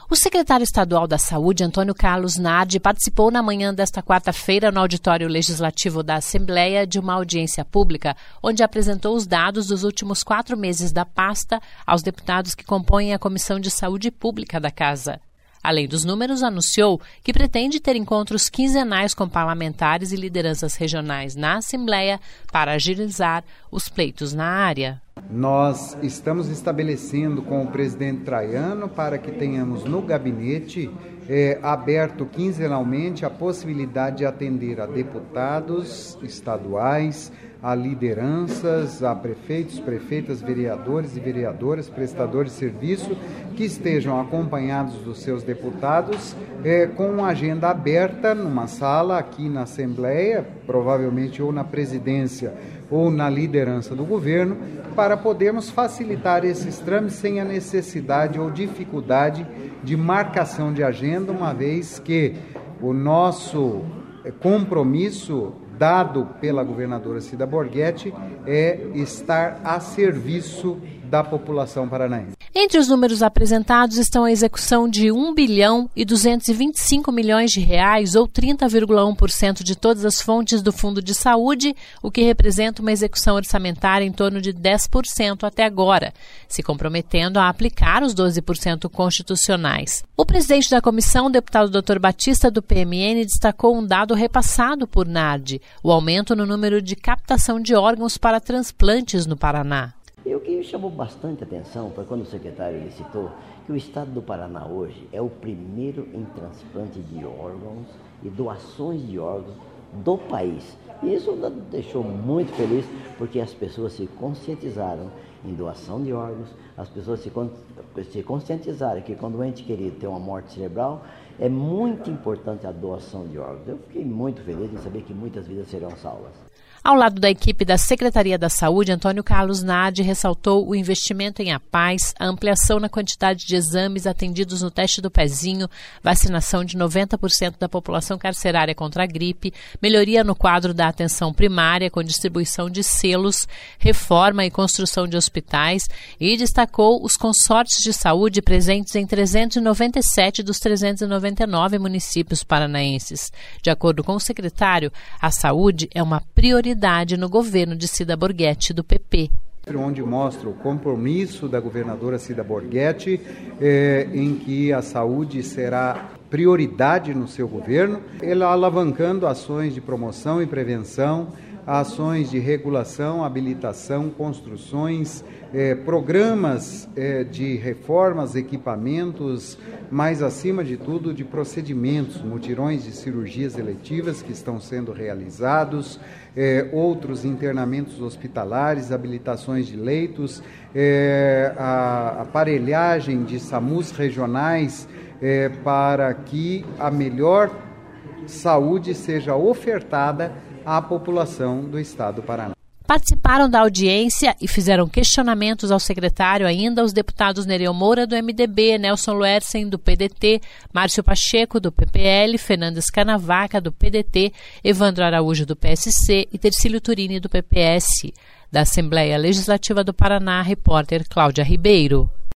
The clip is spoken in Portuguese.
O secretário estadual da Saúde, Antônio Carlos Nardi, participou na manhã desta quarta-feira no auditório legislativo da Assembleia de uma audiência pública, onde apresentou os dados dos últimos 4 meses da pasta aos deputados que compõem a Comissão de Saúde Pública da Casa. Além dos números, anunciou que pretende ter encontros quinzenais com parlamentares e lideranças regionais na Assembleia para agilizar os pleitos na área. Nós estamos estabelecendo com o presidente Traiano para que tenhamos no gabinete aberto quinzenalmente a possibilidade de atender a deputados estaduais, a lideranças, a prefeitos, prefeitas, vereadores e vereadoras, prestadores de serviço que estejam acompanhados dos seus deputados com agenda aberta numa sala aqui na Assembleia, provavelmente ou na presidência ou na liderança do governo, para podermos facilitar esses trâmites sem a necessidade ou dificuldade de marcação de agenda, uma vez que o nosso compromisso dado pela governadora Cida Borghetti é estar a serviço da população paranaense. Entre os números apresentados estão a execução de R$1 bilhão e 225 milhões de reais, ou 30,1% de todas as fontes do Fundo de Saúde, o que representa uma execução orçamentária em torno de 10% até agora, se comprometendo a aplicar os 12% constitucionais. O presidente da comissão, o deputado Dr. Batista, do PMN, destacou um dado repassado por Nardi, o aumento no número de captação de órgãos para transplantes no Paraná. O que me chamou bastante atenção foi quando o secretário citou que o estado do Paraná hoje é o primeiro em transplante de órgãos e doações de órgãos do país. E isso nos deixou muito feliz, porque as pessoas se conscientizaram em doação de órgãos, as pessoas se conscientizaram que quando o ente querido tem uma morte cerebral, é muito importante a doação de órgãos. Eu fiquei muito feliz em saber que muitas vidas serão salvas. Ao lado da equipe da Secretaria da Saúde, Antônio Carlos Nardi ressaltou o investimento em APAES, a ampliação na quantidade de exames atendidos no teste do pezinho, vacinação de 90% da população carcerária contra a gripe, melhoria no quadro da atenção primária com distribuição de selos, reforma e construção de hospitais e destacou os consórcios de saúde presentes em 397 dos 399 municípios paranaenses. De acordo com o secretário, a saúde é uma prioridade no governo de Cida Borghetti, do PP. Onde mostra o compromisso da governadora Cida Borghetti, em que a saúde será prioridade no seu governo, ela alavancando ações de promoção e prevenção, ações de regulação, habilitação, construções, programas de reformas, equipamentos, mas acima de tudo de procedimentos, mutirões de cirurgias eletivas que estão sendo realizados, outros internamentos hospitalares, habilitações de leitos, a aparelhagem de SAMUs regionais para que a melhor saúde seja ofertada à população do estado do Paraná. Participaram da audiência e fizeram questionamentos ao secretário ainda os deputados Nereu Moura, do MDB, Nelson Luersen, do PDT, Márcio Pacheco, do PPL, Fernanda Scanavaca, do PDT, Evandro Araújo, do PSC e Tercílio Turini, do PPS. Da Assembleia Legislativa do Paraná, repórter Cláudia Ribeiro.